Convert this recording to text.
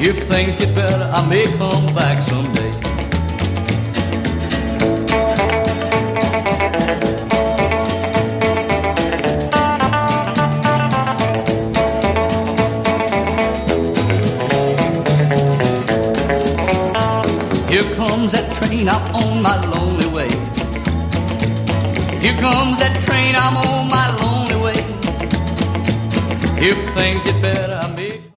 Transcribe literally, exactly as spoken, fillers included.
If things get better, I may come back someday. Here comes that train, I'm on my lonely way. Here comes that train, I'm on my lonely way. If things get better, I